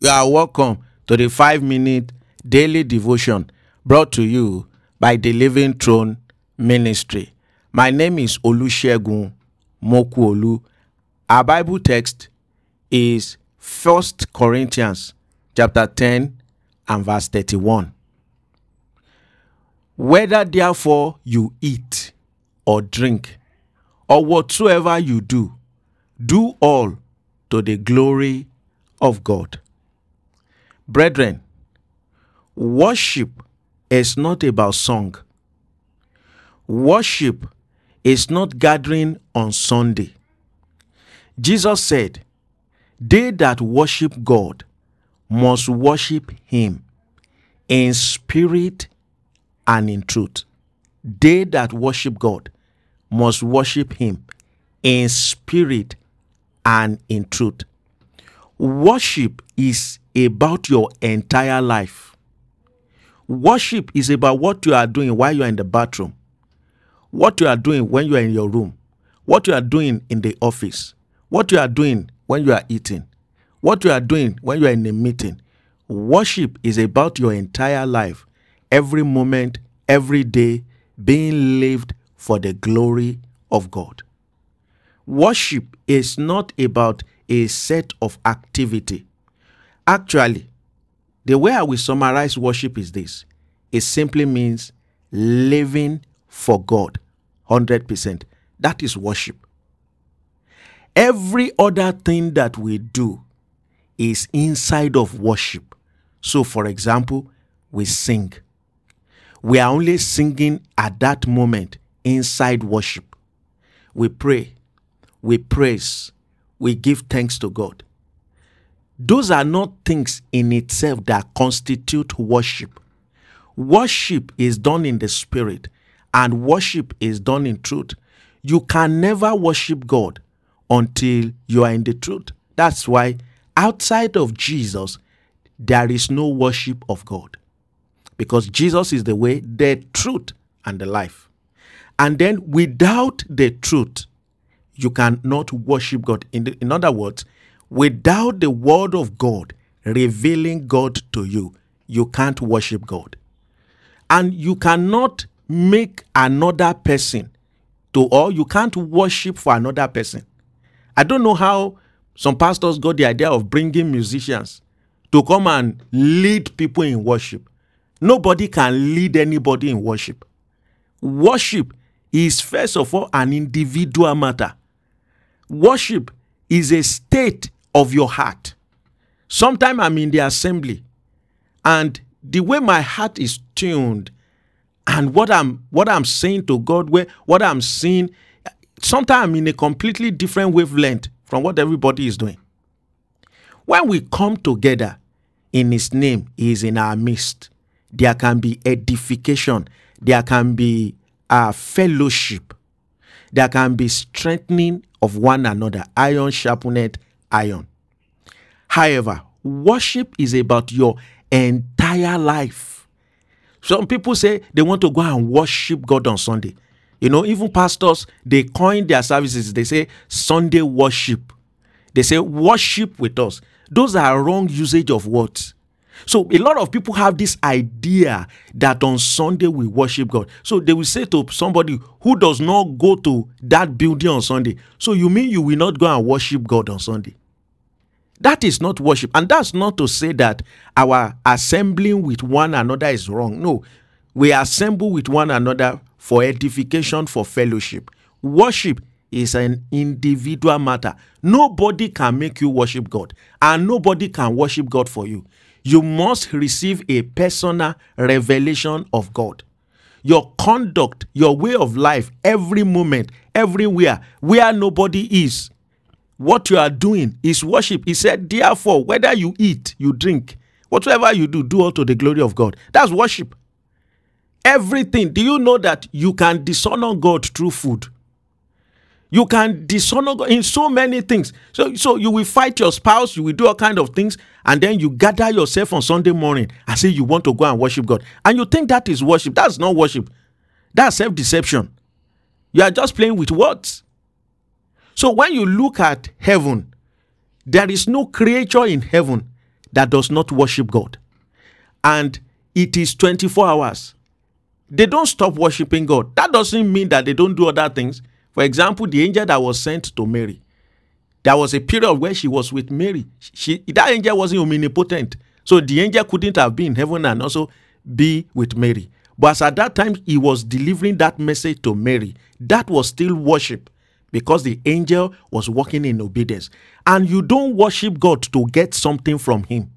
You are welcome to the 5-minute daily devotion brought to you by the Living Throne Ministry. My name is Olusegun Mokuolu. Our Bible text is 1 Corinthians chapter 10 and verse 31. Whether therefore you eat or drink or whatsoever you do, do all to the glory of God. Brethren, worship is not about song. Worship is not gathering on Sunday. Jesus said, "They that worship God must worship him in spirit and in truth." They that worship God must worship him in spirit and in truth. Worship is about your entire life. Worship is about what you are doing while you are in the bathroom, what you are doing when you are in your room, what you are doing in the office, what you are doing when you are eating, what you are doing when you are in a meeting. Worship is about your entire life, every moment, every day, being lived for the glory of God. Worship is not about a set of activity. Actually, the way I will summarize worship is this. It simply means living for God 100%. That is worship. Every other thing that we do is inside of worship. So, for example, we sing. We are only singing at that moment inside worship. We pray. We praise, we give thanks to God. Those are not things in itself that constitute worship. Worship is done in the spirit, and worship is done in truth. You can never worship God until you are in the truth. That's why outside of Jesus, there is no worship of God. Because Jesus is the way, the truth, and the life. And then without the truth, you cannot worship God. In other words, without the word of God revealing God to you, you can't worship God. And you cannot make another person or you can't worship for another person. I don't know how some pastors got the idea of bringing musicians to come and lead people in worship. Nobody can lead anybody in worship. Worship is first of all an individual matter. Worship is a state of your heart. Sometimes I'm in the assembly, and the way my heart is tuned, and what I'm saying to God, what I'm seeing, sometimes I'm in a completely different wavelength from what everybody is doing. When we come together in his name, he is in our midst. There can be edification. There can be fellowship. There can be strengthening of one another. Iron sharpeneth iron. However, worship is about your entire life. Some people say they want to go and worship God on Sunday. Even pastors, they coin their services. They say Sunday worship. They say worship with us. Those are wrong usage of words. So a lot of people have this idea that on Sunday we worship God. So they will say to somebody who does not go to that building on Sunday, "So you mean you will not go and worship God on Sunday?" That is not worship. And that's not to say that our assembling with one another is wrong. No, we assemble with one another for edification, for fellowship. Worship is an individual matter. Nobody can make you worship God, and nobody can worship God for you. You must receive a personal revelation of God. Your conduct, your way of life, every moment, everywhere, where nobody is, what you are doing is worship. He said, "Therefore, whether you eat, you drink, whatever you do, do all to the glory of God." That's worship. Everything. Do you know that you can dishonor God through food? You can dishonor God in so many things. So you will fight your spouse, you will do all kinds of things, and then you gather yourself on Sunday morning and say you want to go and worship God. And you think that is worship. That's not worship. That's self-deception. You are just playing with words. So when you look at heaven, there is no creature in heaven that does not worship God. And it is 24 hours. They don't stop worshiping God. That doesn't mean that they don't do other things. For example, the angel that was sent to Mary, there was a period where she was with Mary. That angel wasn't omnipotent. So the angel couldn't have been in heaven and also be with Mary. But as at that time, he was delivering that message to Mary. That was still worship, because the angel was walking in obedience. And you don't worship God to get something from him.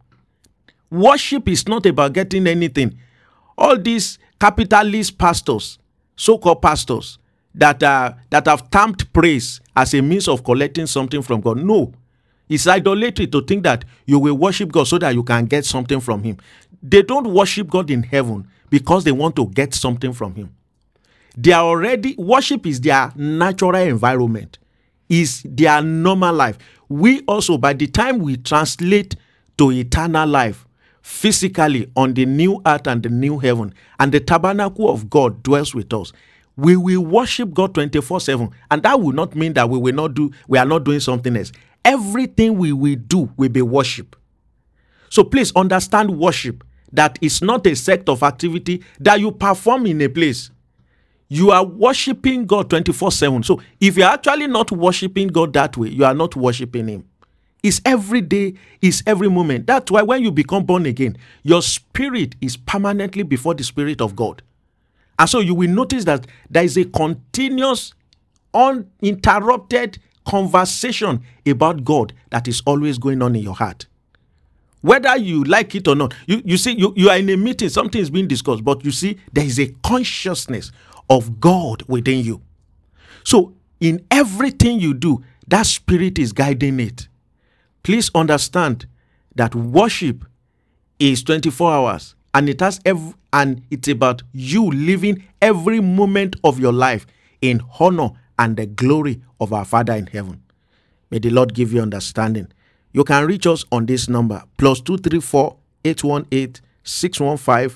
Worship is not about getting anything. All these capitalist pastors, so-called pastors, that have termed praise as a means of collecting something from God. No. It's idolatry to think that you will worship God so that you can get something from him. They don't worship God in heaven because they want to get something from him. They are already, worship is their natural environment, is their normal life. We also, by the time we translate to eternal life, physically on the new earth and the new heaven, and the tabernacle of God dwells with us, we will worship God 24/7. And that will not mean that we are not doing something else. Everything we will do will be worship. So please understand worship, that it's not a sect of activity that you perform in a place. You are worshiping God 24/7. So if you're actually not worshiping God that way, you are not worshiping him. It's every day, it's every moment. That's why when you become born again, your spirit is permanently before the Spirit of God. And so you will notice that there is a continuous, uninterrupted conversation about God that is always going on in your heart. Whether you like it or not, you see, you are in a meeting, something is being discussed, but you see, there is a consciousness of God within you. So in everything you do, that spirit is guiding it. Please understand that worship is 24 hours, and it's about you living every moment of your life in honor and the glory of our Father in heaven. May the Lord give you understanding. You can reach us on this number, +234 818 615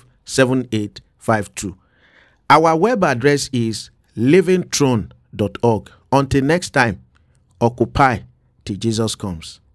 7852. Our web address is livingthrone.org. Until next time, occupy till Jesus comes.